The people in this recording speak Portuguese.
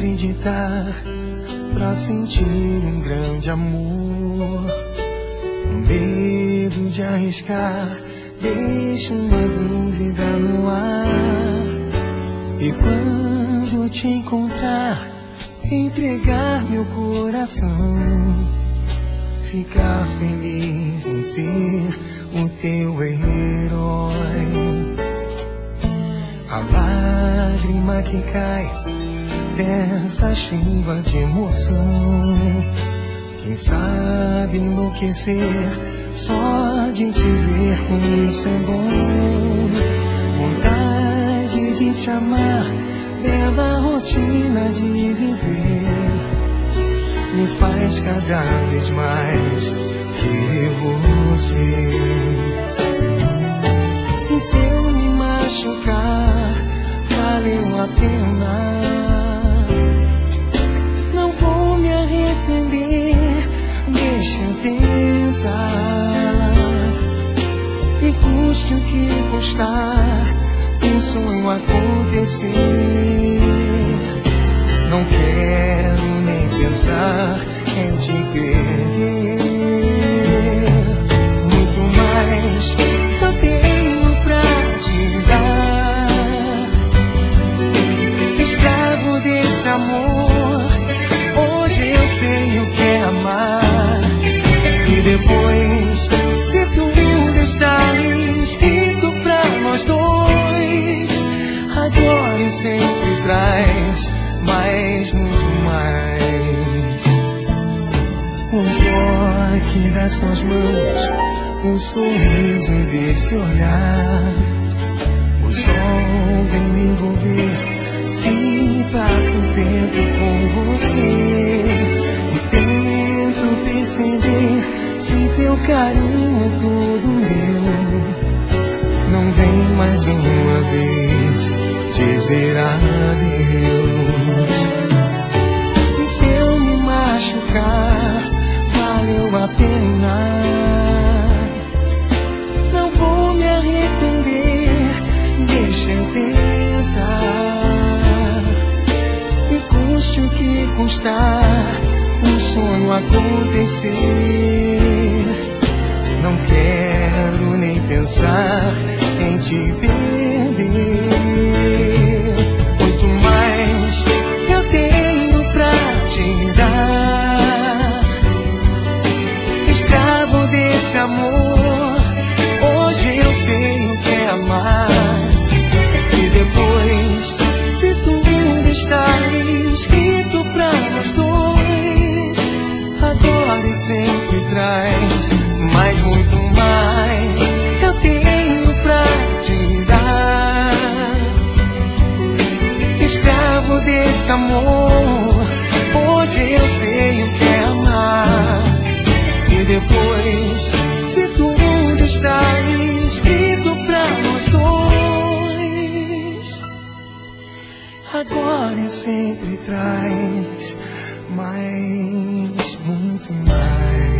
acreditar pra sentir um grande amor. O medo de arriscar deixa uma dúvida no ar. E quando te encontrar, entregar meu coração, ficar feliz em ser o teu herói. A lágrima que cai dessa chuva de emoção, quem sabe enlouquecer só de te ver, como isso é bom. Vontade de te amar, bela rotina de viver, me faz cada vez mais querer você. E se eu me machucar, valeu a pena. Não vou me arrepender, deixa eu tentar. E custe o que custar, um sonho acontecer. Não quero nem pensar em te perder. Muito mais eu tenho pra te dar. Escravo desse amor, hoje eu sei o que é amar. E depois, se tudo está escrito pra nós dois, agora e sempre traz mais, muito mais. Um toque das suas mãos, um sorriso desse olhar. O sol vem me envolver, se passo o tempo com você. E tento perceber se teu carinho é todo meu. Não vem mais uma vez dizer adeus. E se eu me machucar, valeu a pena. Não vou me arrepender, deixa eu tentar. E custe o que custar, um sonho acontecer. Não quero nem pensar em te perder. Muito mais eu tenho pra te dar. Escravo desse amor, hoje eu sei o que é amar. E depois, se tudo está escrito pra nós dois, agora e sempre traz mais, muito mais eu tenho pra te dar. Escravo desse amor, hoje eu sei o que é amar. E depois, se tudo está escrito pra nós dois, agora e sempre traz mais, muito mais.